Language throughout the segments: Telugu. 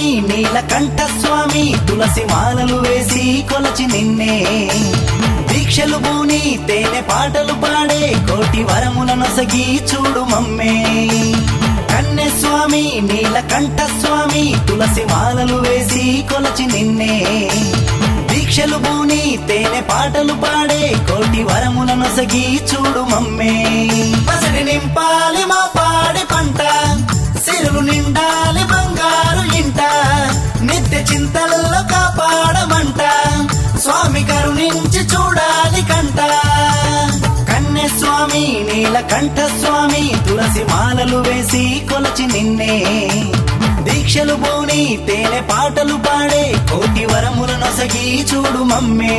నీలకంఠ స్వామి తులసి మాలలు వేసి కొలచి నిన్నే దీక్షలు బూని తేనె పాటలు పాడే కోటి వరముల నొసగి చూడు మమ్మే కన్నె స్వామి నీలకంఠ స్వామి తులసి మాలలు వేసి కొలచి నిన్నే దీక్షలు బూని తేనె పాటలు పాడే కోటి వరముల నొసగి చూడు మమ్మే పసడి నింపాలి మా పాడి పంట సిరులు నిండాలి బంగారు ఇంట నిత్య చింతల్లో కాపాడమంట స్వామి కరుణించి చూడాలి కంట కన్నె స్వామి నీలకంఠ స్వామి తులసి మాలలు వేసి కొలచి నిన్నే దీక్షలు బోని తేనె పాటలు పాడే కోటి వరముల నొసగి చూడు మమ్మే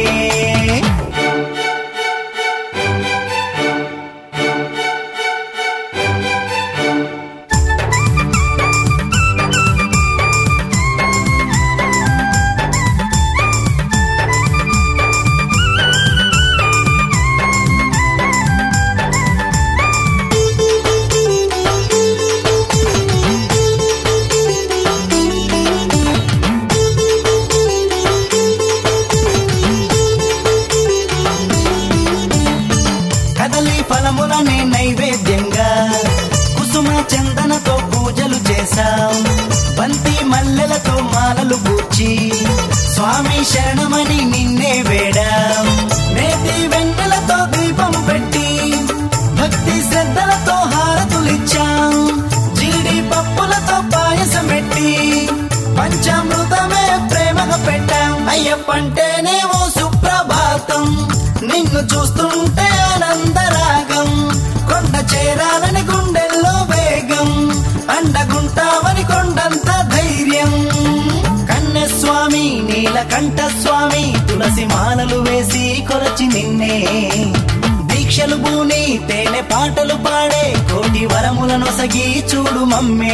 ఫలములనే నైవేద్యంగా కుసుమ చందనతో పూజలు చేశాం బంతి మల్లెలతో మాలలు పూచి స్వామి శరణమని నిన్నే వేడాం నేతి వెన్నెలతో దీపం పెట్టి భక్తి శ్రద్ధలతో హారతులిచ్చాం జీడి పప్పులతో పాయసం పెట్టి పంచామృతమే ప్రేమగా పెట్టాం అయ్యప్పంటేనే ఓ సుప్రభాతం నిన్ను చూస్తుంటే ఆనందరాగం కొండ చేరాలని గుండెల్లో వేగం అండగుంటావని కొండంత ధైర్యం కన్నె స్వామి నీలకంఠ స్వామి తులసి మాలలు వేసి కొలచి నిన్నే దీక్షలు బూని తేనె పాటలు పాడే కోటి వరముల నొసగి చూడు మమ్మే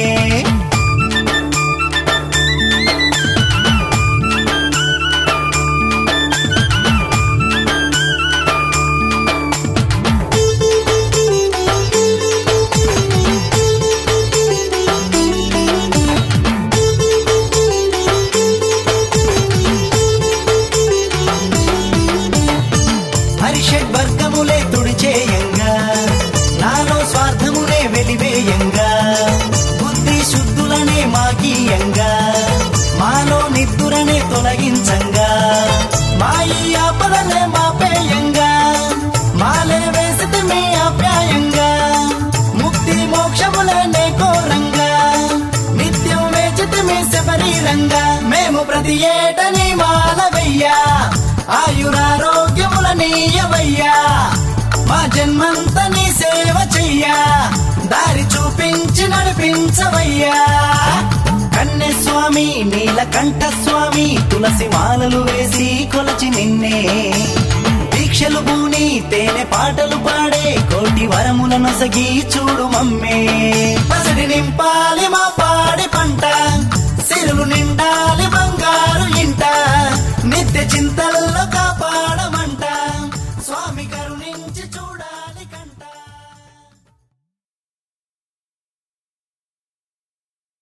హరిషడ్వర్గములే తుడిచేయంగా నాలో స్వార్థమునే వెలివేయంగా బుద్ధి శుద్ధులనే మాకీయంగా మాలో నిద్దురనే తొలగించంగా మాయి ఆపదలే మాపేయంగా మాలే వేసితే మీ ఆప్యాయంగా ముక్తి మోక్షములే నే కోరంగా నిత్యం వేచితే మీ శబరీరంగా మేము ప్రతి ఏటని మాల వెయ్యా ఆయురారోగ్యముల నీయవయ్యా మా జన్మంత నీ సేవ చెయ్యా దారి చూపించి నడిపించవయ్యా కన్నె స్వామి నీలకంఠ స్వామి తులసి మాలలు వేసి కొలచి నిన్నే దీక్షలు బూని తేనె పాటలు పాడే కోటి వరముల నొసగి చూడు మమ్మే పసడి నింపాలి మా పాడి పంట సిరులు నిండా